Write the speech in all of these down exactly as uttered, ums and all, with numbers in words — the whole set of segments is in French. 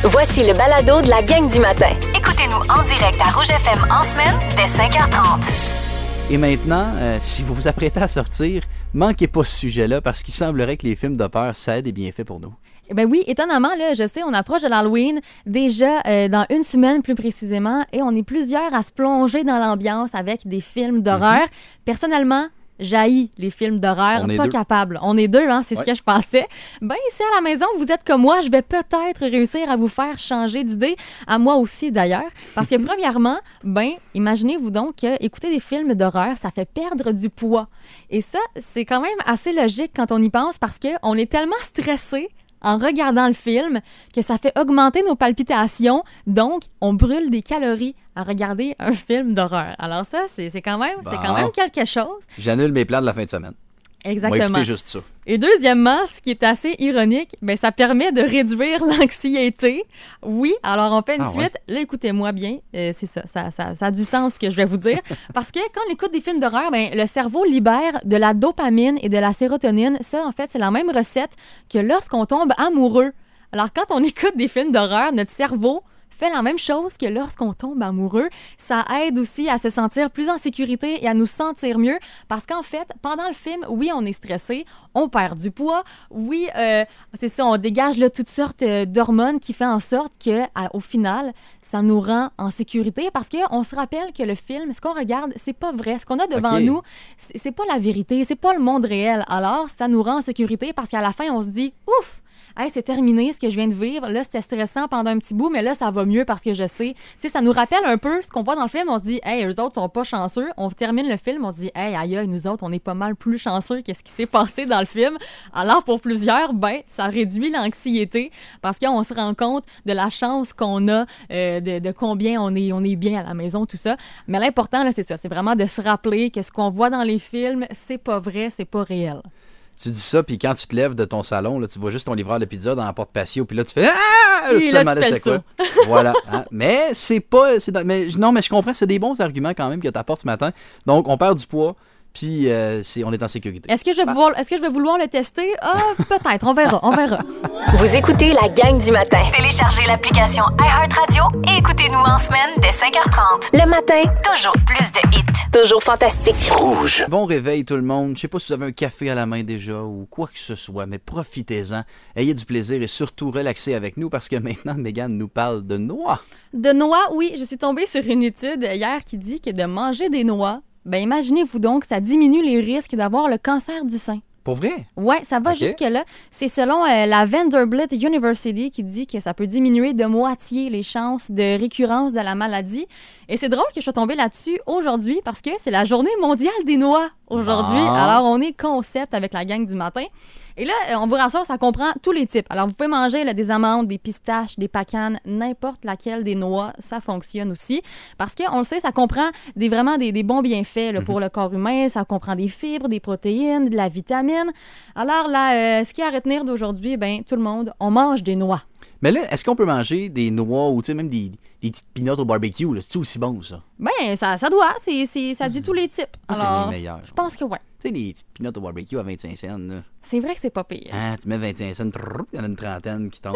Voici le balado de la gang du matin. Écoutez-nous en direct à Rouge F M en semaine dès cinq heures trente. Et maintenant, euh, si vous vous apprêtez à sortir, manquez pas ce sujet-là parce qu'il semblerait que les films de peur, ça ait des bienfaits pour nous. Eh ben oui, étonnamment, là, je sais, on approche de l'Halloween déjà euh, dans une semaine plus précisément et on est plusieurs à se plonger dans l'ambiance avec des films d'horreur. Mm-hmm. Personnellement, j'haïs les films d'horreur, pas deux. capable. On est deux, hein, c'est ouais. ce que je pensais. Ben, ici à la maison, vous êtes comme moi, je vais peut-être réussir à vous faire changer d'idée, à moi aussi d'ailleurs. Parce que premièrement, ben, imaginez-vous donc que écouter des films d'horreur, ça fait perdre du poids. Et ça, c'est quand même assez logique quand on y pense parce qu'on est tellement stressé en regardant le film que ça fait augmenter nos palpitations. Donc, on brûle des calories à regarder un film d'horreur. Alors ça, c'est, c'est, quand, même, bon. c'est quand même quelque chose. J'annule mes plans de la fin de semaine. Exactement. On va écouter juste ça. Et deuxièmement, ce qui est assez ironique, ben ça permet de réduire l'anxiété. Oui, alors on fait une ah, suite. Ouais. Là, écoutez-moi bien. Euh, c'est ça ça, ça ça a du sens ce que je vais vous dire. Parce que quand on écoute des films d'horreur, ben, le cerveau libère de la dopamine et de la sérotonine. Ça, en fait, c'est la même recette que lorsqu'on tombe amoureux. Alors, quand on écoute des films d'horreur, notre cerveau fait la même chose que lorsqu'on tombe amoureux. Ça aide aussi à se sentir plus en sécurité et à nous sentir mieux parce qu'en fait, pendant le film, oui, on est stressé, on perd du poids, oui, euh, c'est ça, on dégage là, toutes sortes euh, d'hormones qui font en sorte qu'au final, ça nous rend en sécurité parce qu'on se rappelle que le film, ce qu'on regarde, c'est pas vrai. Ce qu'on a devant okay. nous, c'est, c'est pas la vérité, c'est pas le monde réel. Alors, ça nous rend en sécurité parce qu'à la fin, on se dit « Ouf! » Hey, c'est terminé ce que je viens de vivre. Là, c'était stressant pendant un petit bout, mais là, ça va mieux parce que je sais. Tu sais, ça nous rappelle un peu ce qu'on voit dans le film. On se dit, hey, eux autres sont pas chanceux. On termine le film, on se dit, hey, aïe, nous autres, on est pas mal plus chanceux qu'est-ce qui s'est passé dans le film. Alors, pour plusieurs, ben, ça réduit l'anxiété parce qu'on se rend compte de la chance qu'on a, euh, de, de combien on est, on est bien à la maison, tout ça. Mais l'important, là, c'est ça. C'est vraiment de se rappeler que ce qu'on voit dans les films, c'est pas vrai, c'est pas réel. Tu dis ça, puis quand tu te lèves de ton salon, là, tu vois juste ton livreur de pizza dans la porte patio, puis là, tu fais « Ah! » Oui, là, tu fais le saut. Voilà. Hein? Mais c'est pas... C'est dans, mais, non, mais je comprends, c'est des bons arguments quand même que tu apportes ce matin. Donc, on perd du poids, puis euh, c'est, on est en sécurité. Est-ce que, je vais vouloir, est-ce que je vais vouloir le tester? Ah, peut-être. On verra, on verra. Vous écoutez la gang du matin. Téléchargez l'application iHeartRadio et écoutez-nous en semaine dès cinq heures trente. Le matin, toujours plus de hits. Toujours fantastique. Rouge. Bon réveil tout le monde. Je sais pas si vous avez un café à la main déjà ou quoi que ce soit, mais profitez-en. Ayez du plaisir et surtout relaxez avec nous parce que maintenant, Mégane nous parle de noix. De noix, oui. Je suis tombée sur une étude hier qui dit que de manger des noix, ben imaginez-vous donc, ça diminue les risques d'avoir le cancer du sein. Pour vrai? Oui, ça va okay. jusque-là. C'est selon euh, la Vanderbilt University qui dit que ça peut diminuer de moitié les chances de récurrence de la maladie. Et c'est drôle que je sois tombée là-dessus aujourd'hui parce que c'est la journée mondiale des noix aujourd'hui. Ah. Alors, on est concept avec la gang du matin. Et là, on vous rassure, ça comprend tous les types. Alors, vous pouvez manger là, des amandes, des pistaches, des pacanes, n'importe laquelle des noix, ça fonctionne aussi. Parce qu'on le sait, ça comprend des, vraiment des, des bons bienfaits là, mm-hmm. pour le corps humain. Ça comprend des fibres, des protéines, de la vitamine. Alors là, euh, ce qu'il y a à retenir d'aujourd'hui, ben tout le monde, on mange des noix. Mais là, est-ce qu'on peut manger des noix ou même des, des petites peanuts au barbecue? Là? C'est-tu aussi bon, ça? Ben, ça, ça doit. C'est, c'est, ça dit tous les types. Ah, alors, c'est les meilleurs. Je pense que oui. Tu sais, les petites peanuts au barbecue à vingt-cinq cents, là. C'est vrai que c'est pas pire. Ah, tu mets vingt-cinq cents, il y en a une trentaine qui tombent.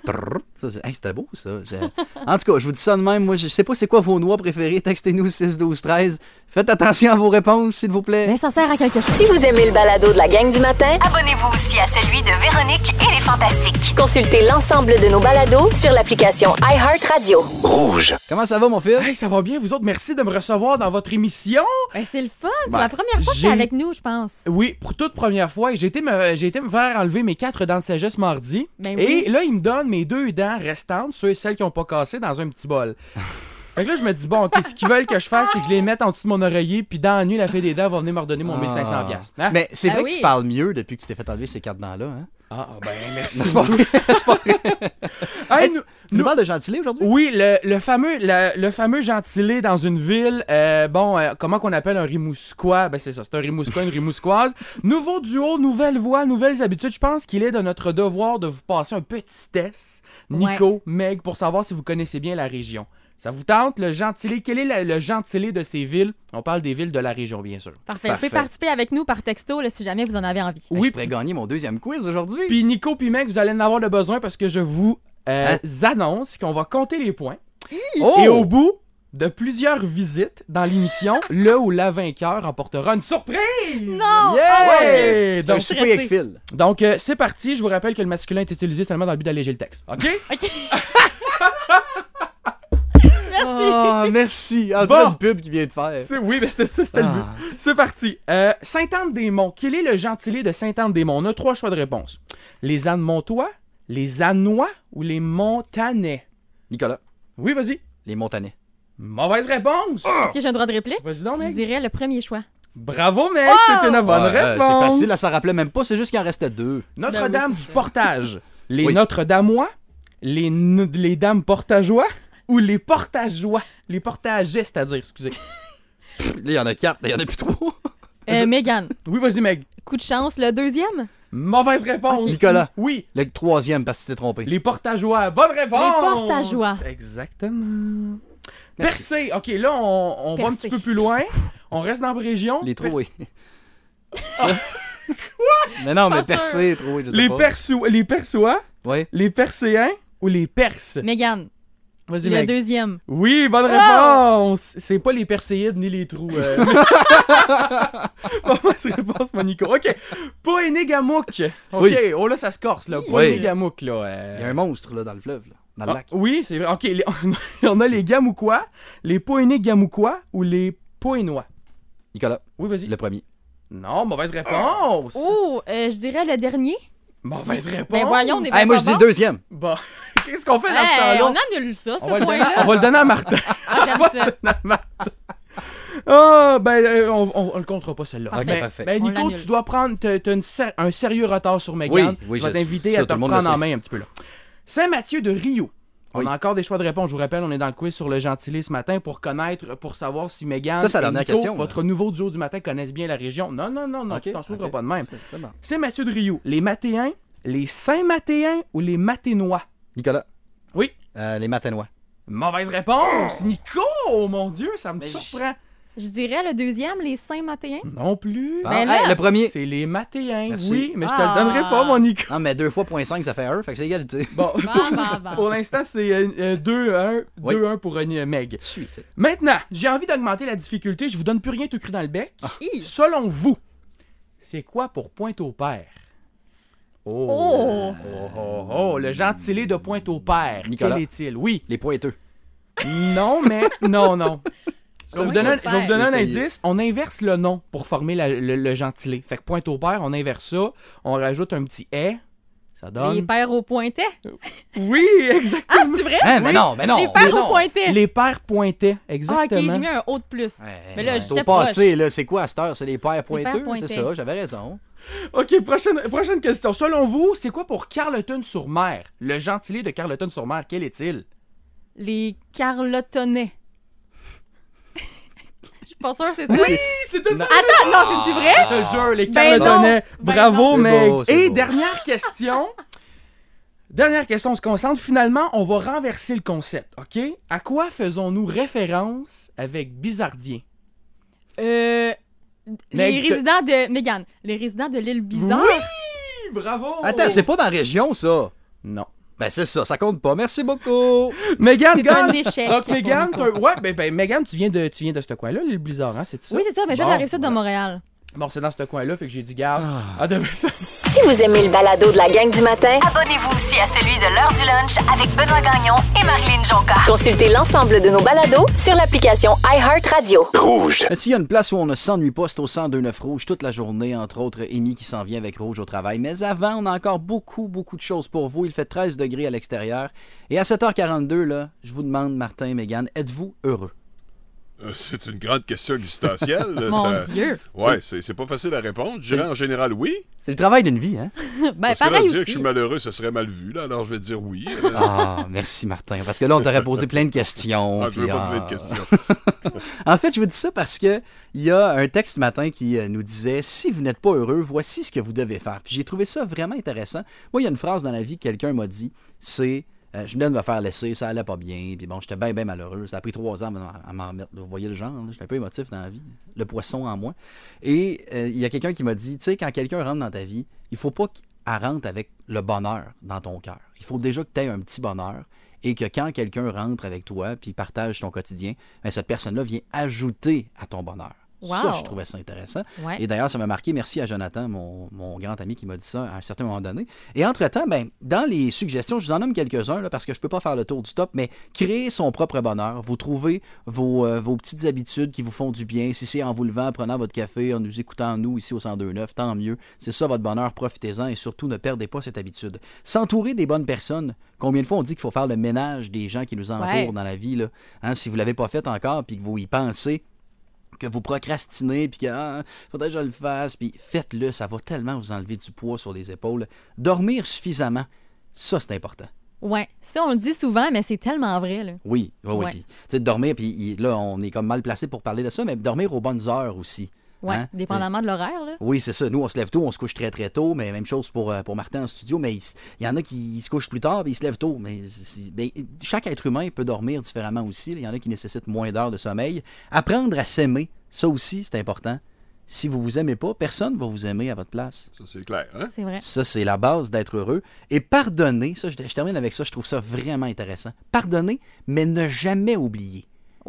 ça, c'est... Hey, c'était beau, ça. Je... En tout cas, je vous dis ça de même. Moi, je sais pas c'est quoi vos noix préférées. Textez-nous six douze treize. Faites attention à vos réponses, s'il vous plaît. Mais ça sert à quelque chose. Si vous aimez le balado de la gang du matin, abonnez-vous aussi à celui de Véronique et les Fantastiques. Consultez l'ensemble de nos balados sur l'application iHeartRadio. Rouge. Comment ça va, mon fils? Hey, ça va bien, vous autres. Merci de me recevoir dans votre émission. Ben, c'est le fun. C'est ben, la première fois que tu es avec nous, je pense. Oui, pour toute première fois. J'ai été me, j'ai été me faire enlever mes quatre dents de sagesse mardi. Ben oui. Et là, ils me donnent mes deux dents restantes, ceux et celles qui n'ont pas cassé, dans un petit bol. Fait que là, je me dis, bon, OK, ce qu'ils veulent que je fasse, c'est que je les mette en dessous de mon oreiller, puis dans la nuit, la fée des dents va venir me redonner mon mille cinq cents dollars. Hein? Mais c'est vrai ah que oui. tu parles mieux depuis que tu t'es fait enlever ces quatre dents-là, hein? Ah, ben, merci. C'est pas vrai. C'est pas vrai. Hey, hey, tu, tu nous, nous parles de gentilé aujourd'hui? Oui, le, le, fameux, le, le fameux gentilé dans une ville. Euh, bon, euh, comment qu'on appelle un rimousquois? Ben, c'est ça, c'est un rimousquois, une rimousquoise. Nouveau duo, nouvelle voix, nouvelles habitudes. Je pense qu'il est de notre devoir de vous passer un petit test, Nico, ouais. Meg, pour savoir si vous connaissez bien la région. Ça vous tente, le gentilé? Quel est le, le gentilé de ces villes? On parle des villes de la région, bien sûr. Parfait. Parfait. Vous pouvez participer avec nous par texto là, si jamais vous en avez envie. Oui, je pourrais gagner mon deuxième quiz aujourd'hui. Puis Nico puis Meg, vous allez en avoir le besoin parce que je vous euh, Hein? annoncent qu'on va compter les points. Oh! Et au bout de plusieurs visites dans l'émission, le ou la vainqueur emportera une surprise! Non! Yeah! Oh mon Dieu! Ouais! C'est un Donc, souper avec Phil. donc euh, c'est parti. Je vous rappelle que le masculin est utilisé seulement dans le but d'alléger le texte. OK? OK. Ah, merci. Ah, tu Bon. vois une pub qui vient de faire. C'est- oui, mais c'était ça, c'était le but. Ah. C'est parti. Euh, Sainte-Anne-des-Monts. Quel est le gentilé de Sainte-Anne-des-Monts? On a trois choix de réponse. Les Anne-Montois, les Annois ou les Montanais? Nicolas, Oui, vas-y. les Montanais. Mauvaise réponse! Est-ce que j'ai un droit de réplique? Vas-y donc, Je mec. dirais le premier choix. Bravo, mec! Oh! C'est une bonne Ouais, euh, réponse! c'est facile, là, ça rappelait même pas, c'est juste qu'il en restait deux. Notre-Dame Ben oui, du c'est Portage. Les Oui. Notre-Damois, les, n- les Dames Portageois ou les Portageois? Les Portageais, c'est-à-dire, excusez. Là, il y en a quatre, il y en a plus trois. Euh, Mégane, Oui, vas-y, Meg. coup de chance, le deuxième? Mauvaise réponse! Nicolas, Oui, le troisième parce que tu t'es trompé. les Portageois. Bonne réponse! Les Portageois. Exactement. Merci. Percé. OK, là, on, on va un Percé. petit peu plus loin. On reste dans la région. Les troués. Quoi? Mais non, mais Pas percé, troué, je sais Les, pas. Perso- les Persois, Oui. les Perséens ou les Perses? Mégane, Vas-y, le Meg. deuxième. Oui, bonne Wow! réponse! C'est pas les Perséides ni les trous. Euh... Mauvaise réponse, Monico. OK. Poénégamouk. OK. Oui. Oh, là, ça se corse, là. Oui. Poénégamouk, là. euh. Il y a un monstre là, dans le fleuve, là, dans le Ah, lac. oui, c'est vrai. OK. les- On a les Gamoukois, les Poénégamoukois ou les Poénois. Nicolas, Oui, vas-y. le premier. Non, mauvaise réponse. Oh, euh, je dirais le dernier. Mauvaise réponse. Ben voyons, on est Hey, moi, pas je dis bon. le deuxième. Bon. Qu'est-ce qu'on fait dans Hey, ce temps-là? on annule ça, On va, ce le donner, point-là. on va le donner à Martin. Ah, j'aime ça. Ah, ben, euh, on, on, on le comptera pas, celle-là. Ok, ben, parfait. ben, On Nico, l'annule. tu dois prendre t'as- t'as une ser- un sérieux retard sur Mégane. Oui, oui, je vais je- t'inviter ça, à tout te le monde le prendre en sait. main un petit peu là. Saint-Mathieu de Rio. On Oui. a encore des choix de réponse. Je vous rappelle, on est dans le quiz sur le gentilé ce matin pour connaître, pour savoir si Mégane Ça, c'est la et dernière Nico, question, là. votre nouveau duo du matin, connaissent bien la région. Non, non, non, non, Ok, tu t'en souviendras ok. pas de même. C'est- c'est bon. Saint-Mathieu de Rio. Les Matéens, les Saint-Matéens ou les Maténois? Nicolas, Oui. euh, les Matanois. Mauvaise réponse! Nico! Oh mon Dieu, ça me Mais surprend. Je dirais le deuxième, les Saint-Matéens. Non plus. Bon, Ben hey, là, le premier. C'est les Matéens. Merci. Oui, mais je te Ah. le donnerai pas, mon Nico. Non, mais deux fois point cinq, ça fait un, fait que c'est égalité. Bon, Bon, bon, bon. pour l'instant, c'est deux un Oui. deux un pour euh, Meg. Suis fait. Maintenant, j'ai envie d'augmenter la difficulté. Je vous donne plus rien tout cru dans le bec. Hi. Selon vous, c'est quoi pour Pointe-au-Père? Oh. Oh. Oh, oh, oh, le gentilé de Pointe-au-Père. Nicolas. Quel est-il? Oui. Les pointeux. Non, mais non, non. Je vais vous donner, un- je vais vous donner un Essayez. indice. On inverse le nom pour former la- le, le gentilé. Fait que Pointe-au-Père, on inverse ça. On rajoute un petit « est ». Ça Les donne... pères au pointet. Oui, exactement. Ah, c'est vrai? Hein, mais non, mais non. Les mais pères non. au pointet. Les pères pointés, Ah, ok, exactement. j'ai mis un haut de plus. Ouais, Mais là, ouais. j'étais Au passé, proche. là, c'est quoi à cette heure? C'est les pères pointeux? pères C'est pointés. ça, j'avais raison. OK, prochaine, prochaine question. Selon vous, c'est quoi pour Carleton-sur-Mer? Le gentilé de Carleton-sur-Mer, quel est-il? Les Carlotonnais. Je suis pas sûre, c'est ça. Oui, c'est une... Non. Attends, non, c'est-tu vrai? Je te jure, les Ben Carletonnais. non, ben Bravo, non. Meg. C'est beau, c'est Et beau. dernière question. Dernière question, on se concentre. Finalement, on va renverser le concept, OK? À quoi faisons-nous référence avec Bizardien? Euh, les Meg, résidents de... Mégane, les résidents de l'île Bizarre. Oui, bravo! Attends, c'est pas dans la région, ça. Non. Ben, c'est ça, ça compte pas. Merci beaucoup. Mégane, C'est un gagne! échec. Donc, pour Mégane, Nico. t'as- ouais, ben, ben, Mégane, tu viens de, tu viens de ce coin-là, l'île Blizzard, hein, c'est ça? Oui, c'est ça, mais je viens Bon, de la rive sud de voilà. Montréal. Bon, c'est dans ce coin-là, fait que j'ai dit, garde. Ah. Ah, devait ça. Si vous aimez le balado de la gang du matin, Abonnez-vous aussi à celui de l'heure du lunch avec Benoît Gagnon et Marilyn Jonca. consultez l'ensemble de nos balados sur l'application iHeartRadio. Mais s'il y a une place où on ne s'ennuie pas, c'est au cent deux neuf Rouge toute la journée, entre autres Amy qui s'en vient avec Rouge au travail. Mais avant, on a encore beaucoup, beaucoup de choses pour vous. Il fait treize degrés à l'extérieur. Et à sept heures quarante-deux, là, je vous demande, Martin et Mégane, êtes-vous heureux? Euh, C'est une grande question existentielle. là, Mon ça- Dieu. Ouais, c'est c'est pas facile à répondre. Je dirais en général oui. C'est le travail d'une vie, hein? Ben, Parce que là, pareil dire que je aussi. suis malheureux, ça serait mal vu. Là, alors je vais dire oui. Euh, Ah, merci Martin. Parce que là, on t'aurait posé plein de questions. ah, je veux puis, pas ah. plein de questions. En fait, je vous dis ça parce que il y a un texte ce matin qui euh, nous disait si vous n'êtes pas heureux, voici ce que vous devez faire. Puis j'ai trouvé ça vraiment intéressant. Moi, il y a une phrase dans la vie que quelqu'un m'a dit, c'est euh, je venais de me faire laisser, ça allait pas bien, puis bon, j'étais bien bien malheureux. Ça a pris trois ans à m'en remettre. Vous voyez le genre, là, j'étais un peu émotif dans la vie, le poisson en moi. Et euh, il y a quelqu'un qui m'a dit, tu sais, quand quelqu'un rentre dans ta vie, il faut pas elle rentre avec le bonheur dans ton cœur. Il faut déjà que tu aies un petit bonheur et que quand quelqu'un rentre avec toi puis partage ton quotidien, bien, cette personne-là vient ajouter à ton bonheur. Wow. Ça, je trouvais ça intéressant. Ouais. Et d'ailleurs, ça m'a marqué. Merci à Jonathan, mon, mon grand ami, qui m'a dit ça à un certain moment donné. Et entre-temps, ben, dans les suggestions, je vous en nomme quelques-uns là, parce que je ne peux pas faire le tour du top, mais créer son propre bonheur. Vous trouvez vos, euh, vos petites habitudes qui vous font du bien. Si c'est en vous levant, en prenant votre café, en nous écoutant, nous, ici au cent deux neuf, tant mieux. C'est ça votre bonheur, profitez-en et surtout ne perdez pas cette habitude. S'entourer des bonnes personnes. Combien de fois on dit qu'il faut faire le ménage des gens qui nous entourent Ouais. dans la vie, là? Hein, si vous ne l'avez pas fait encore puis que vous y pensez, que vous procrastinez, puis que ah, faudrait que je le fasse, puis faites-le, ça va tellement vous enlever du poids sur les épaules. Dormir suffisamment, ça c'est important. Ouais, ça on le dit souvent, mais c'est tellement vrai, là. Oui, oui, oui. Ouais. Puis, tu sais, dormir, puis il- là, on est comme mal placé pour parler de ça, mais dormir aux bonnes heures aussi. Ouais, Hein? dépendamment de l'horaire, là. Oui, c'est ça. Nous, on se lève tôt, on se couche très, très tôt, mais même chose pour, euh, pour Martin en studio, mais il, s- il y en a qui se couchent plus tard, puis ils se lèvent tôt. Mais c'est- ben, chaque être humain peut dormir différemment aussi. Il y en a qui nécessitent moins d'heures de sommeil. Apprendre à s'aimer, ça aussi, c'est important. Si vous vous aimez pas, personne ne va vous aimer à votre place. Ça, c'est clair, hein? C'est vrai. Ça, c'est la base d'être heureux. Et pardonner, ça, je, je termine avec ça, je trouve ça vraiment intéressant. Pardonner, mais ne jamais oublier.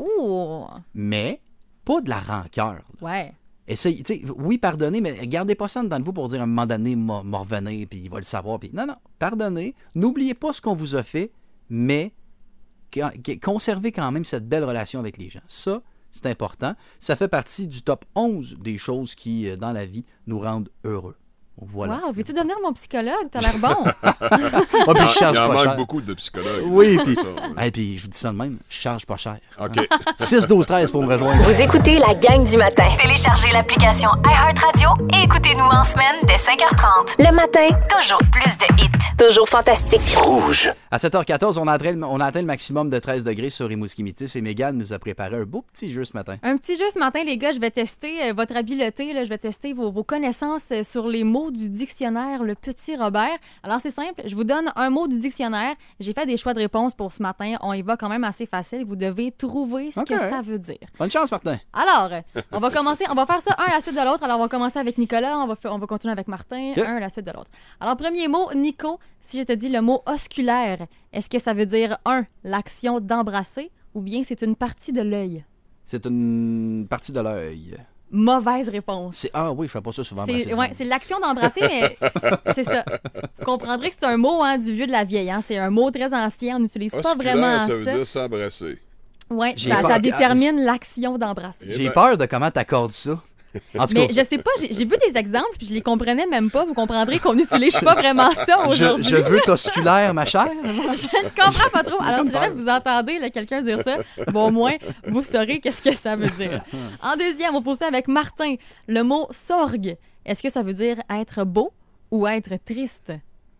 Oh! Mais pas de la rancœur. Ouais. Essayez, tu sais, oui, pardonnez, mais gardez pas ça dans vous pour dire à un moment donné, m'a m'a revenir, puis il va le savoir. Puis non, non, pardonnez. N'oubliez pas ce qu'on vous a fait, mais quand- que- conservez quand même cette belle relation avec les gens. Ça, c'est important. Ça fait partie du top onze des choses qui, euh, dans la vie, nous rendent heureux. Voilà. Wow, veux-tu devenir mon psychologue? T'as l'air bon. Ah, puis je charge Il en pas manque cher. beaucoup de psychologues. Oui, là, puis, ça, ouais. hey, puis je vous dis ça de même, je charge pas cher. OK. six douze treize pour me rejoindre. Vous écoutez la gang du matin. Téléchargez l'application iHeartRadio et écoutez-nous en semaine dès cinq heures trente. Le matin, Toujours plus de hits. toujours fantastique. À sept heures quatorze, on a atteint, le- on a atteint le maximum de treize degrés sur Rimouski-Métis et Mégane nous a préparé un beau petit jeu ce matin. Un petit jeu ce matin, les gars, je vais tester euh, votre habileté, là, je vais tester vos, vos connaissances euh, sur les mots du dictionnaire Le Petit Robert. Alors, c'est simple, je vous donne un mot du dictionnaire. J'ai fait des choix de réponse pour ce matin. On y va quand même assez facile. Vous devez trouver ce OK. que ça veut dire. Bonne chance, Martin. Alors, euh, on va commencer, on va faire ça un à la suite de l'autre. Alors, on va commencer avec Nicolas, on va, fa- on va continuer avec Martin, OK. un à la suite de l'autre. Alors, premier mot, Nico, si je te dis le mot osculaire, est-ce que ça veut dire un, l'action d'embrasser, ou bien c'est une partie de l'œil? C'est une partie de l'œil. Mauvaise réponse. C'est Ah oui, je fais pas ça souvent. C'est embrasser. ouais, c'est l'action d'embrasser, mais c'est ça. Vous comprendrez que c'est un mot hein, du vieux de la vieille. Hein. C'est un mot très ancien. On n'utilise pas Osculaire, vraiment ça veut ça. dire s'embrasser. Ouais, J'ai ça, peur. ça détermine l'action d'embrasser. Eh J'ai ben- peur de comment t'accordes ça. En tout Mais cas, je sais pas, j'ai j'ai vu des exemples puis je les comprenais même pas. Vous comprendrez qu'on n'utilise pas vraiment ça je, aujourd'hui. je veux t'osculaire, ma chère. Je ne comprends pas trop. Alors, si jamais vous entendez là, quelqu'un dire ça, bon, au moins, vous saurez qu'est-ce que ça veut dire. En deuxième, on poursuit avec Martin. Le mot sorgue. Est-ce que ça veut dire être beau ou être triste?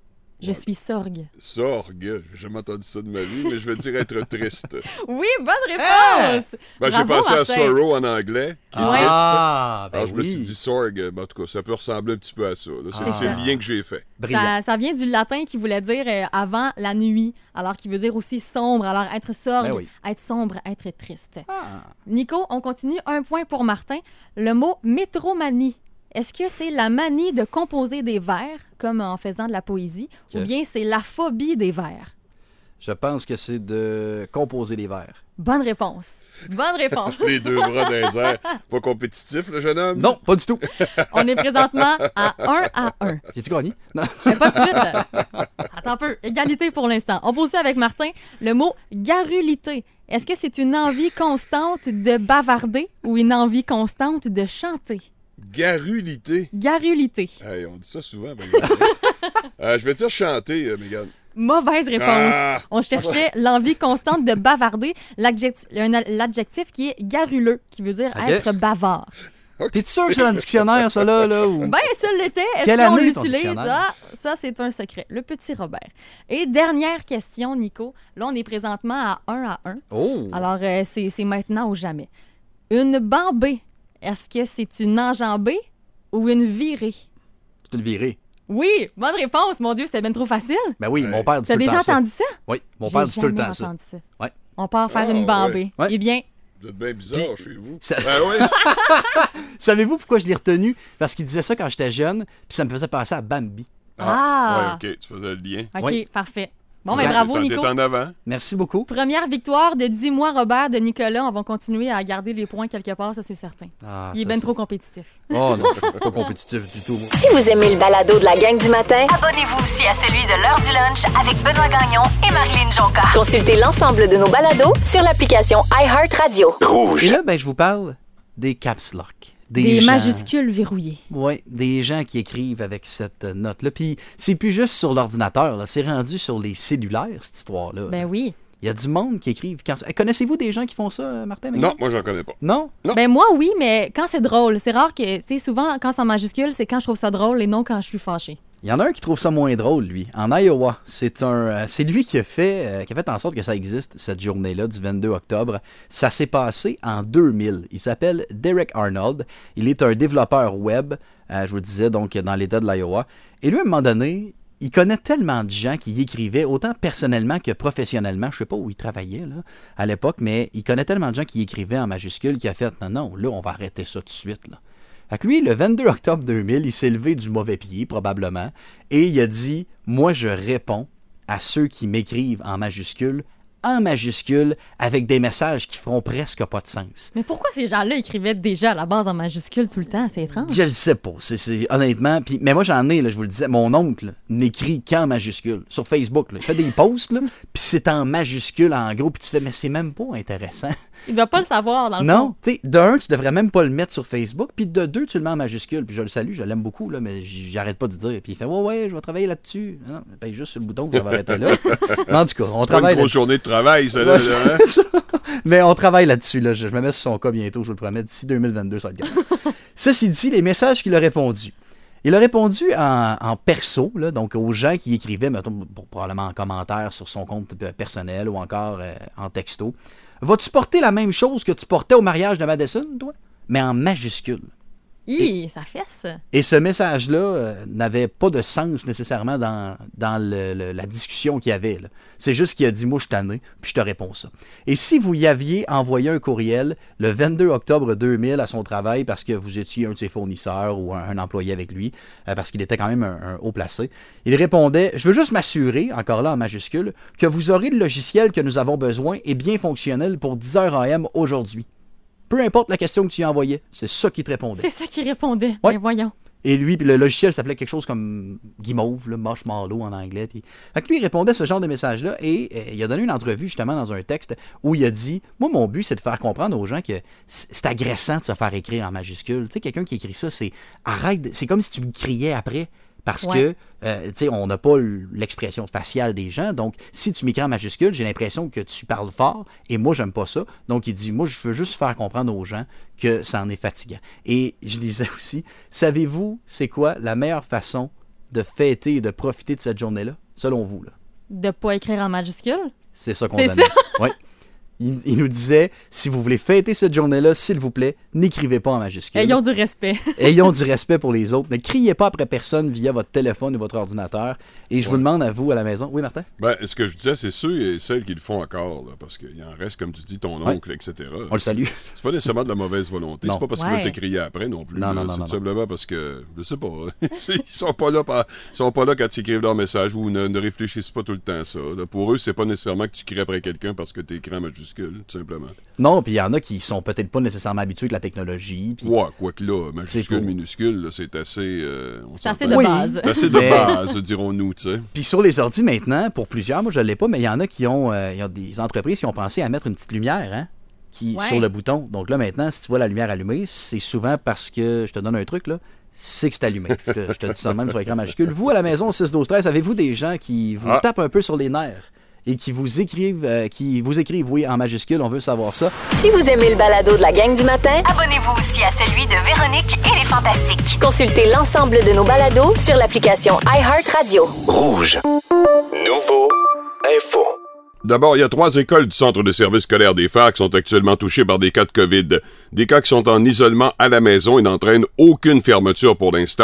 Je suis sorgue. Sorgue, j'ai jamais entendu ça de ma vie, mais je veux dire être triste. Oui, bonne réponse! Ben, j'ai Bravo, pensé à Martin. sorrow en anglais, qui est Ouais. triste. Ah, ben Alors, je me oui. suis dit sorgue, ben, en tout cas, ça peut ressembler un petit peu à ça. là. C'est C'est c'est ça. le lien que j'ai fait. Brillant. Ça, ça vient du latin qui voulait dire euh, avant la nuit, alors qui veut dire aussi sombre. Alors être sorgue, Ben oui. être sombre, être triste. Ah. Nico, on continue. Un point pour Martin. Le mot métromanie. Est-ce que c'est la manie de composer des vers, comme en faisant de la poésie, Ok. ou bien c'est la phobie des vers? Je pense que c'est de composer les vers. Bonne réponse. Bonne réponse. Les deux bras dans les airs. Pas compétitif, le jeune homme? Non, pas du tout. On est présentement à un à un. J'ai-tu gagné? Non. Mais pas de suite. là. Attends un peu. Égalité pour l'instant. On poursuit avec Martin. Le mot garrulité. Est-ce que c'est une envie constante de bavarder ou une envie constante de chanter? Garrulité. Garrulité. Hey, on dit ça souvent, ben, euh, je vais dire chanter, euh, Mégane. Mauvaise réponse. Ah! On cherchait l'envie constante de bavarder, l'adjectif, un- l'adjectif qui est garruleux, qui veut dire Ok. être bavard. T'es-tu sûr que c'est dans le dictionnaire, ça, là? là ou... Ben, ça l'était. Est-ce Quelle qu'on année, ton l'utilise? dictionnaire? Ah, ça, c'est un secret. Le petit Robert. Et dernière question, Nico. Là, on est présentement à un à un. Oh! Alors, euh, c'est c'est maintenant ou jamais. Une bambée, est-ce que c'est une enjambée ou une virée? C'est une virée. Oui, bonne réponse. Mon Dieu, c'était bien trop facile. Ben oui, Ouais. mon père dit Tu as tout le déjà temps ça. entendu ça? Oui, mon J'ai père dit tout le jamais temps ça. entendu ça. Ouais. On part faire Ah, une bambée. ouais. Eh bien, Vous êtes bien bizarre chez vous. Ça- Ben oui. Savez-vous pourquoi je l'ai retenu? Parce qu'il disait ça quand j'étais jeune, puis ça me faisait penser à Bambi. Ah! Ouais, OK, tu faisais le lien. OK, Oui. parfait. Bon, ben Ouais. bravo, T'es Nico. en avant. Merci beaucoup. Première victoire de Dis-moi, Robert, de Nicolas. On va continuer à garder les points quelque part, ça, c'est certain. Ah, Il est ça, bien c'est- trop compétitif. Oh non, pas compétitif du tout. moi. Si vous aimez le balado de la gang du matin, Abonnez-vous aussi à celui de l'heure du lunch avec Benoît Gagnon et Marilyn Jonca. consultez l'ensemble de nos balados sur l'application iHeartRadio. Et là, ben, je vous parle des caps lock. Des, Des gens- majuscules verrouillées. Oui, des gens qui écrivent avec cette euh, note-là. Puis c'est plus juste sur l'ordinateur, là, c'est rendu sur les cellulaires, cette histoire-là. Ben oui. Il y a du monde qui écrivent. Quand... Connaissez-vous des gens qui font ça, euh, Martin? Non, moi, j'en connais pas. Non? Non. Ben moi, oui, mais quand c'est drôle. C'est rare que, tu sais, souvent, quand c'est en majuscule, c'est quand je trouve ça drôle et non quand je suis fâchée. Il y en a un qui trouve ça moins drôle, lui. En Iowa, c'est un, euh, c'est lui qui a fait, euh, qui a fait en sorte que ça existe cette journée-là du vingt-deux octobre. Ça s'est passé en deux mille. Il s'appelle Derek Arnold. Il est un développeur web. euh, je vous le disais donc dans l'État de l'Iowa. Et lui, à un moment donné, il connaît tellement de gens qui y écrivaient, autant personnellement que professionnellement. Je sais pas où il travaillait là, à l'époque, mais il connaît tellement de gens qui y écrivaient en majuscule qu'il a fait non, non, là, on va arrêter ça tout de suite. Là. Fait que lui, le vingt-deux octobre deux mille, il s'est levé du mauvais pied, probablement, et il a dit « Moi, je réponds à ceux qui m'écrivent en majuscule, en majuscule, avec des messages qui feront presque pas de sens. » Mais pourquoi ces gens-là écrivaient déjà à la base en majuscule tout le temps? C'est étrange. Je le sais pas, c'est, c'est- honnêtement. Puis, mais moi, j'en ai, là, je vous le disais, mon oncle n'écrit qu'en majuscule, sur Facebook. Là. Il fait des posts, là, puis c'est en majuscule, en gros, puis tu fais « Mais c'est même pas intéressant. » Il doit pas le savoir, dans le Non, fond. tu sais, de un, tu devrais même pas le mettre sur Facebook, puis de deux, tu le mets en majuscule, puis je le salue, je l'aime beaucoup, là, mais j- j'arrête pas de dire. Puis il fait, ouais, ouais, je vais travailler là-dessus. Non, paye juste sur le bouton, ça va arrêter là. Mais en tout cas, on Pas une travaille grosse là-dessus. journée de travail, ça, là. Ouais, là, hein? c'est ça. Mais on travaille là-dessus, là. Je, je me mets sur son cas bientôt, je vous le promets, d'ici deux mille vingt-deux, ça va être bien. Ceci dit, les messages qu'il a répondus. Il a répondu en, en perso, là, donc aux gens qui écrivaient, mettons, pour- probablement en commentaire sur son compte euh, personnel ou encore euh, en texto. Vas-tu porter la même chose que tu portais au mariage de Madison, toi? Mais en majuscule. Hi, ça fesse. Et ce message-là euh, n'avait pas de sens nécessairement dans, dans le- le- la discussion qu'il y avait. là. C'est juste qu'il a dit « Moi, je suis tanné, puis je te réponds ça. » Et si vous y aviez envoyé un courriel le vingt-deux octobre deux mille à son travail parce que vous étiez un de ses fournisseurs ou un, un employé avec lui, euh, parce qu'il était quand même un, un haut placé, il répondait « Je veux juste m'assurer, encore là en majuscule, que vous aurez le logiciel que nous avons besoin et bien fonctionnel pour dix heures A M aujourd'hui. » Peu importe la question que tu y envoyais, c'est ça qui te répondait. C'est ça qui répondait. Ouais. Ben voyons. Et lui, puis le logiciel s'appelait quelque chose comme Guimauve, là, Marshmallow en anglais. Puis... Fait que lui, il répondait à ce genre de message-là et euh, il a donné une entrevue justement dans un texte où il a dit « Moi, mon but, c'est de faire comprendre aux gens que c'est c'est agressant de se faire écrire en majuscule. Tu sais, quelqu'un qui écrit ça, c'est arrête, de- c'est comme si tu le criais après. Parce Ouais. que, euh, tu sais, on n'a pas l'expression faciale des gens. Donc, si tu m'écris en majuscule, j'ai l'impression que tu parles fort et moi, j'aime pas ça. Donc, il dit, moi, je veux juste faire comprendre aux gens que ça en est fatigant. Et je disais aussi, savez-vous, c'est quoi la meilleure façon de fêter et de profiter de cette journée-là, selon vous, là? De pas écrire en majuscule? C'est ça qu'on C'est donnait. Ouais. Il, il nous disait, si vous voulez fêter cette journée-là, s'il vous plaît, n'écrivez pas en majuscule. Ayons du respect. Ayons du respect pour les autres. Ne criez pas après personne via votre téléphone ou votre ordinateur. Et je vous Ouais. demande à vous, à la maison. Oui, Martin? Ben, ce que je disais, c'est ceux et celles qui le font encore, là, parce qu'il en reste, comme tu dis, ton Ouais. oncle, et cetera. On le salue. C'est pas nécessairement de la mauvaise volonté. Non. C'est pas parce qu'ils Ouais. veulent te crier après non plus. Non, là. non, non, c'est non, tout non. simplement parce que, je sais pas, ils sont pas là, par- ils sont pas là quand ils écrivent leur message ou ne, ne réfléchissent pas tout le temps à ça. là. Pour eux, c'est pas nécessairement que tu cries après quelqu'un parce que tu écris en majuscule, tout simplement. Non, puis il y en a qui sont peut-être pas nécessairement habitués avec la technologie. Puis... Ouais, quoique là, majuscule, pour- minuscule, là, c'est assez. euh, on C'est assez s'entend. de Oui. base. C'est assez de Mais- base, dirons-nous, tu sais. Puis sur les ordi maintenant, pour plusieurs, moi je l'ai pas, mais il y en a qui ont, euh, il y a des entreprises qui ont pensé à mettre une petite lumière, hein, qui, Ouais. sur le bouton. Donc là maintenant, si tu vois la lumière allumée, c'est souvent parce que, je te donne un truc là, c'est que c'est allumé. Je te, je te dis ça de même sur l'écran majuscule. Vous à la maison, six douze treize, avez-vous des gens qui vous Ah. tapent un peu sur les nerfs et qui vous écrivent, euh, qui vous écrivent, oui, en majuscule, on veut savoir ça. Si vous aimez le balado de la gang du matin, Abonnez-vous aussi à celui de Véronique et les Fantastiques. consultez l'ensemble de nos balados sur l'application iHeartRadio. Rouge. Nouveau info. D'abord, il y a trois écoles du centre de service scolaire des Phares qui sont actuellement touchées par des cas de COVID. Des cas qui sont en isolement à la maison et n'entraînent aucune fermeture pour l'instant.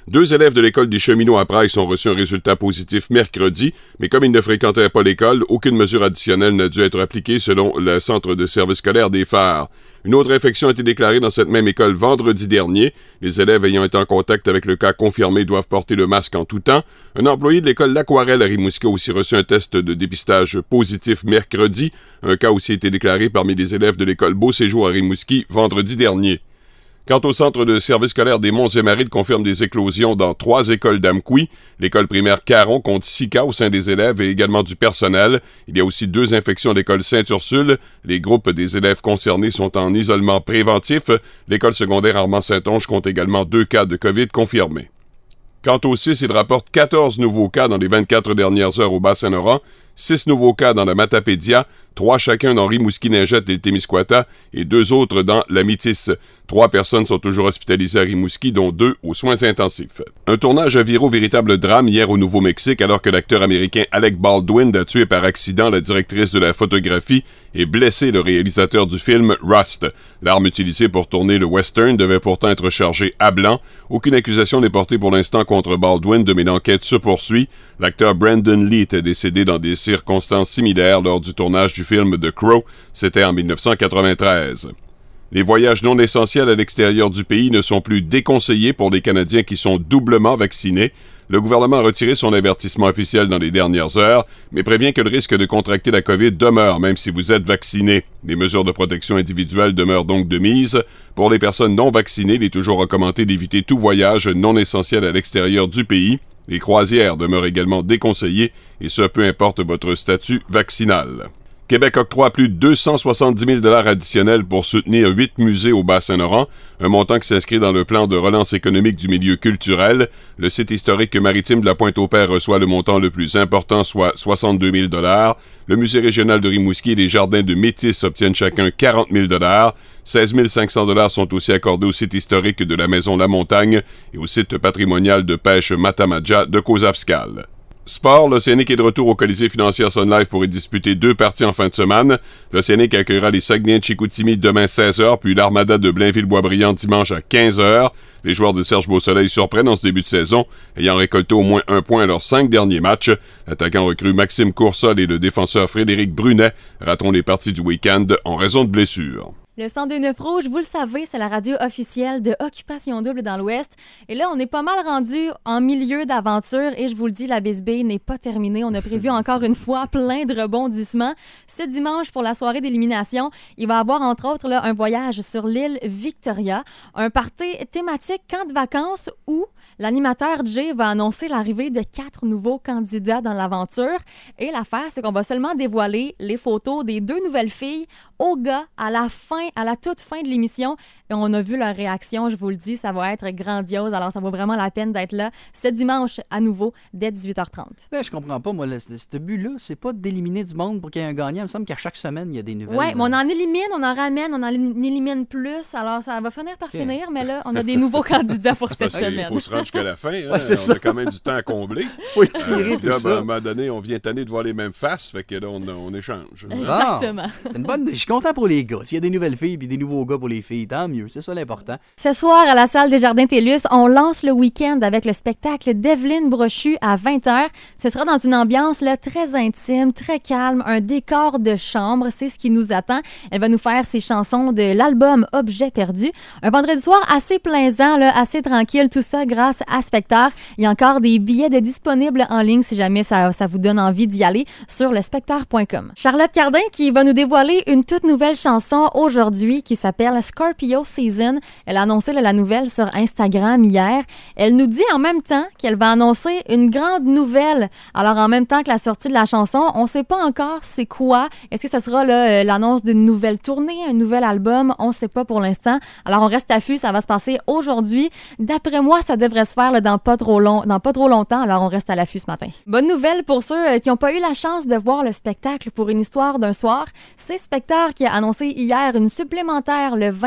Deux élèves de l'école des cheminots à Price ont reçu un résultat positif mercredi, mais comme ils ne fréquentaient pas l'école, aucune mesure additionnelle n'a dû être appliquée selon le centre de service scolaire des Phares. Une autre infection a été déclarée dans cette même école vendredi dernier. Les élèves ayant été en contact avec le cas confirmé doivent porter le masque en tout temps. Un employé de l'école L'Aquarelle à Rimouski a aussi reçu un test de dépistage positif mercredi. Un cas aussi a été déclaré parmi les élèves de l'école Beau Séjour à Rimouski vendredi dernier. Quant au centre de service scolaire des Monts-et-Maries, il confirme des éclosions dans trois écoles d'Amqui. L'école primaire Caron compte six cas au sein des élèves et également du personnel. Il y a aussi deux infections à l'école Sainte-Ursule. Les groupes des élèves concernés sont en isolement préventif. L'école secondaire Armand-Saint-Onge compte également deux cas de COVID confirmés. Quant au C I S, il rapporte quatorze nouveaux cas dans les vingt-quatre dernières heures au Bas-Saint-Laurent, six nouveaux cas dans la Matapédia, trois chacun dans Rimouski-Neigette et le Témiscouata et deux autres dans la Métis. Trois personnes sont toujours hospitalisées à Rimouski, dont deux aux soins intensifs. Un tournage a viré au véritable drame hier au Nouveau-Mexique alors que l'acteur américain Alec Baldwin a tué par accident la directrice de la photographie et blessé le réalisateur du film Rust. L'arme utilisée pour tourner le western devait pourtant être chargée à blanc. Aucune accusation n'est portée pour l'instant contre Baldwin, mais l'enquête se poursuit. L'acteur Brandon Lee était décédé dans des circonstances similaires lors du tournage du film The Crow. C'était en dix-neuf cent quatre-vingt-treize. Les voyages non essentiels à l'extérieur du pays ne sont plus déconseillés pour les Canadiens qui sont doublement vaccinés. Le gouvernement a retiré son avertissement officiel dans les dernières heures, mais prévient que le risque de contracter la COVID demeure, même si vous êtes vacciné. Les mesures de protection individuelle demeurent donc de mise. Pour les personnes non vaccinées, il est toujours recommandé d'éviter tout voyage non essentiel à l'extérieur du pays. Les croisières demeurent également déconseillées, et ce, peu importe votre statut vaccinal. Québec octroie plus de deux cent soixante-dix mille dollars additionnels pour soutenir huit musées au Bas-Saint-Laurent, un montant qui s'inscrit dans le plan de relance économique du milieu culturel. Le site historique maritime de la Pointe-au-Père reçoit le montant le plus important, soit soixante-deux mille dollars. Le musée régional de Rimouski et les jardins de Métis obtiennent chacun quarante mille dollars. seize mille cinq cents dollars sont aussi accordés au site historique de la Maison La Montagne et au site patrimonial de pêche Matamadja de Cozapscal. Sport, l'Océanique est de retour au Colisée financier Sun Life pour y disputer deux parties en fin de semaine. L'Océanique accueillera les Saguenayens de Chicoutimi demain seize heures, puis l'Armada de Blainville-Boisbriand dimanche à quinze heures. Les joueurs de Serge Beausoleil surprennent en ce début de saison, ayant récolté au moins un point à leurs cinq derniers matchs. L'attaquant recrue Maxime Coursol et le défenseur Frédéric Brunet rateront les parties du week-end en raison de blessures. Le cent deux neuf Rouge, vous le savez, c'est la radio officielle de Occupation Double dans l'Ouest. Et là, on est pas mal rendu en milieu d'aventure et je vous le dis, la bisbille n'est pas terminée. On a prévu encore une fois plein de rebondissements. Ce dimanche, pour la soirée d'élimination, il va y avoir entre autres là, un voyage sur l'île Victoria, un party thématique camp de vacances où l'animateur Jay va annoncer l'arrivée de quatre nouveaux candidats dans l'aventure. Et l'affaire, c'est qu'on va seulement dévoiler les photos des deux nouvelles filles aux gars à la fin, à la toute fin de l'émission. Et on a vu leur réaction, je vous le dis, ça va être grandiose. Alors, ça vaut vraiment la peine d'être là ce dimanche à nouveau dès dix-huit heures trente. Ouais, je comprends pas, moi, le, ce but-là, c'est pas d'éliminer du monde pour qu'il y ait un gagnant. Il me semble qu'à chaque semaine, il y a des nouvelles. Oui, mais on en élimine, on en ramène, on en élimine plus. Alors, ça va finir par okay. finir, mais là, on a des nouveaux candidats pour cette Parce semaine. Il faut se rendre jusqu'à la fin. Hein? Ouais, c'est on ça. a quand même du temps à combler. Faut étirer euh, tout là, ça. Ben, à un moment donné, on vient tanner de voir les mêmes faces, fait que là, on, on échange. Exactement. Ah, c'est une bonne... Je suis content pour les gars. S'il y a des nouvelles filles et des nouveaux gars pour les filles, tant mieux. C'est ça l'important. Ce soir, à la salle des Jardins Tellus, on lance le week-end avec le spectacle d'Evelyne Brochu à vingt heures. Ce sera dans une ambiance là, très intime, très calme, un décor de chambre. C'est ce qui nous attend. Elle va nous faire ses chansons de l'album Objet perdu. Un vendredi soir assez plaisant, là, assez tranquille, tout ça grâce à Spectar. Il y a encore des billets de disponibles en ligne si jamais ça, ça vous donne envie d'y aller sur le spectar point com. Charlotte Cardin qui va nous dévoiler une toute nouvelle chanson aujourd'hui qui s'appelle Scorpio Season. Elle a annoncé là, la nouvelle sur Instagram hier. Elle nous dit en même temps qu'elle va annoncer une grande nouvelle. Alors, en même temps que la sortie de la chanson, on ne sait pas encore c'est quoi. Est-ce que ce sera là, l'annonce d'une nouvelle tournée, un nouvel album? On ne sait pas pour l'instant. Alors, on reste à l'affût. Ça va se passer aujourd'hui. D'après moi, ça devrait se faire là, dans, pas trop long, dans pas trop longtemps. Alors, on reste à l'affût ce matin. Bonne nouvelle pour ceux qui n'ont pas eu la chance de voir le spectacle pour une histoire d'un soir. C'est Spectar qui a annoncé hier une supplémentaire le vingt-six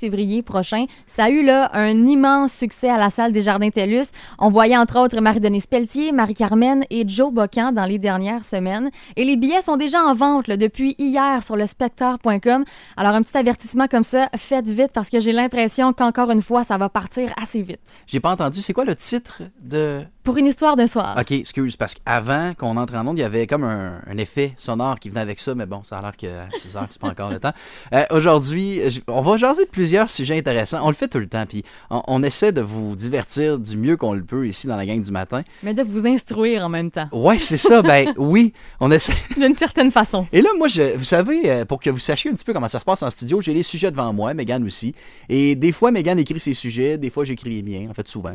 février prochain. Ça a eu là un immense succès à la salle des Jardins TELUS. On voyait entre autres Marie-Denise Pelletier, Marie-Carmen et Joe Bocan dans les dernières semaines. Et les billets sont déjà en vente là, depuis hier sur le spectateur point com. Alors un petit avertissement comme ça, faites vite parce que j'ai l'impression qu'encore une fois, ça va partir assez vite. J'ai pas entendu, c'est quoi le titre de... Pour une histoire d'un soir. OK, excuse, parce qu'avant qu'on entre en onde, il y avait comme un, un effet sonore qui venait avec ça, mais bon, ça a l'air qu'à six heures, c'est pas encore le temps. Euh, aujourd'hui, on va jaser de plusieurs sujets intéressants. On le fait tout le temps, puis on, on essaie de vous divertir du mieux qu'on le peut ici dans la gang du matin. Mais de vous instruire en même temps. Ouais, c'est ça, ben oui, on essaie. D'une certaine façon. Et là, moi, je, vous savez, pour que vous sachiez un petit peu comment ça se passe en studio, j'ai les sujets devant moi, Mégane aussi. Et des fois, Mégane écrit ses sujets, des fois, j'écris les miens, en fait, souvent.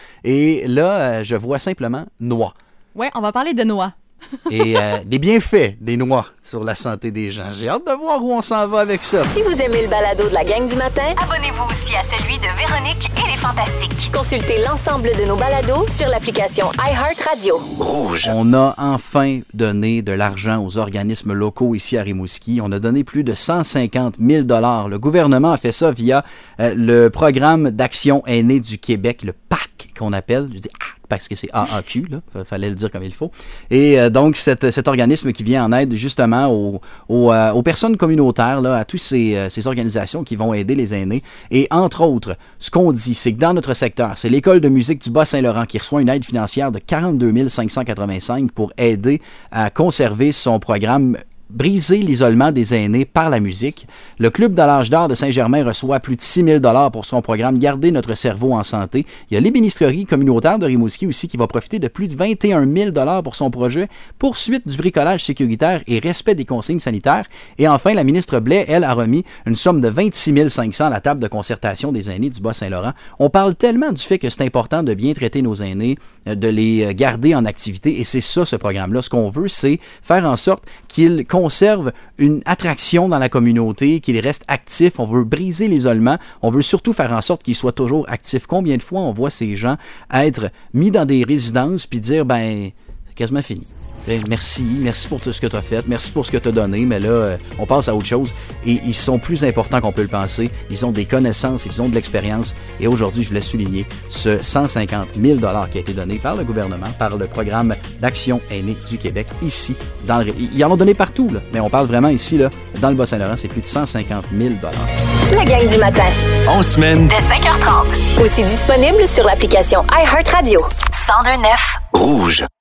Et là, je vois simplement noix. Ouais, on va parler de noix. Et euh, des bienfaits des noix sur la santé des gens. J'ai hâte de voir où on s'en va avec ça. Si vous aimez le balado de la gang du matin, Abonnez-vous aussi à celui de Véronique et les Fantastiques. consultez l'ensemble de nos balados sur l'application iHeartRadio. Rouge. On a enfin donné de l'argent aux organismes locaux ici à Rimouski. On a donné plus de cent cinquante mille dollars. Le gouvernement a fait ça via euh, le programme d'action aînée du Québec, le P A C qu'on appelle. Je dis ah, parce que c'est A A Q, là. Fallait le dire comme il faut. Et euh, donc, cet, cet organisme qui vient en aide justement aux, aux, euh, aux personnes communautaires, là, à toutes ces, euh, ces organisations qui vont aider les aînés. Et entre autres, ce qu'on dit, c'est que dans notre secteur, c'est l'École de musique du Bas-Saint-Laurent qui reçoit une aide financière de quarante-deux mille cinq cent quatre-vingt-cinq pour aider à conserver son programme briser l'isolement des aînés par la musique. Le Club de l'âge d'or de Saint-Germain reçoit plus de six mille dollars pour son programme Garder notre cerveau en santé. Il y a l'ébénisterie communautaire de Rimouski aussi qui va profiter de plus de vingt et un mille dollars pour son projet Poursuite du bricolage sécuritaire et respect des consignes sanitaires. Et enfin, la ministre Blais, elle, a remis une somme de vingt-six mille cinq cents à la table de concertation des aînés du Bas-Saint-Laurent. On parle tellement du fait que c'est important de bien traiter nos aînés, de les garder en activité, et c'est ça, ce programme-là. Ce qu'on veut, c'est faire en sorte qu'ils conserve une attraction dans la communauté, qu'il reste actif. On veut briser l'isolement. On veut surtout faire en sorte qu'il soit toujours actif. Combien de fois on voit ces gens être mis dans des résidences puis dire, ben, c'est quasiment fini. Merci, merci pour tout ce que tu as fait, merci pour ce que tu as donné, mais là, euh, on passe à autre chose. Et ils sont plus importants qu'on peut le penser. Ils ont des connaissances, ils ont de l'expérience. Et aujourd'hui, je voulais souligner ce cent cinquante mille dollars qui a été donné par le gouvernement, par le programme d'Action aînée du Québec, ici. Dans le... Ils en ont donné partout, là, mais on parle vraiment ici, là, dans le Bas-Saint-Laurent, c'est plus de cent cinquante mille dollars. La gang du matin. En semaine. Dès cinq heures trente. Aussi disponible sur l'application iHeartRadio. cent deux neuf. Rouge.